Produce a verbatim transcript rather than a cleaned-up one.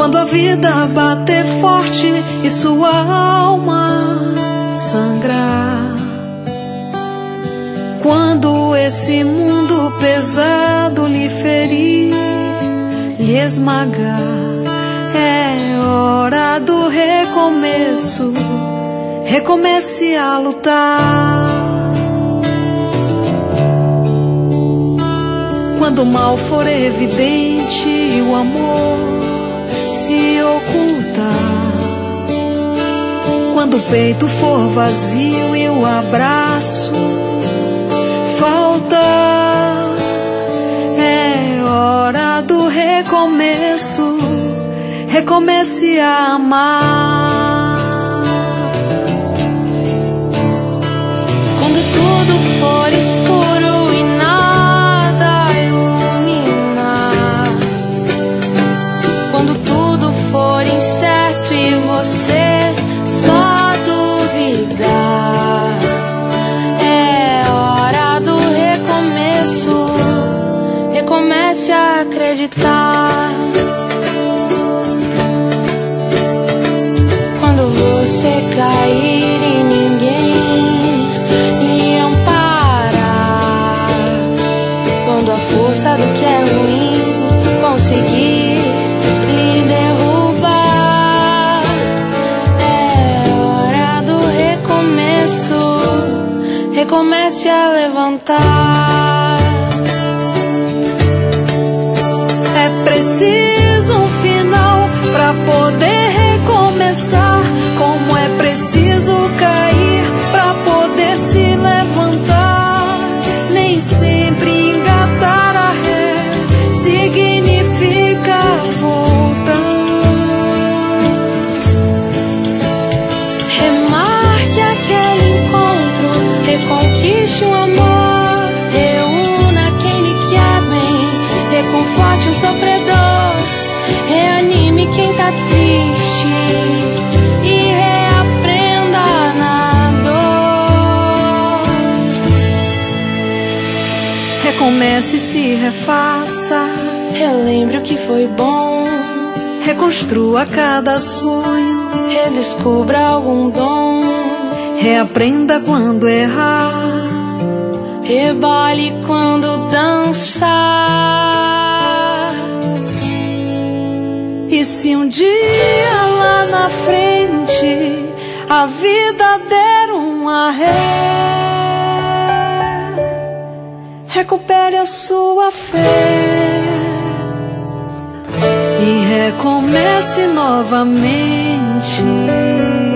Quando a vida bater forte e sua alma sangrar, quando esse mundo pesado lhe ferir, lhe esmagar, é hora do recomeço. Recomece a lutar. Quando o mal for evidente e o amor se ocultar, quando o peito for vazio e o abraço faltar, é hora do recomeço. Recomece a amar. Quando tudo for escuro e nada iluminar, quando tudo for incerto e você só duvidar, é hora do recomeço. Recomece a acreditar. Quando você cair e ninguém lhe amparar, quando a força do que é ruim conseguir lhe derrubar, é hora do recomeço. Recomece a levantar. É preciso um final pra poder recomeçar, como é preciso cair pra poder se levantar. Nem sempre engatar a ré significa voltar. Remarque aquele encontro, reconquiste o amor, reúna quem lhe quer bem, reconforte o sofredor, reanime quem tá triste e reaprenda na dor. Recomece, se refaça, relembre o que foi bom, reconstrua cada sonho, redescubra algum dom, reaprenda quando errar, rebole quando dançar. E se um dia lá na frente a vida der um arré, recupere a sua fé e recomece novamente.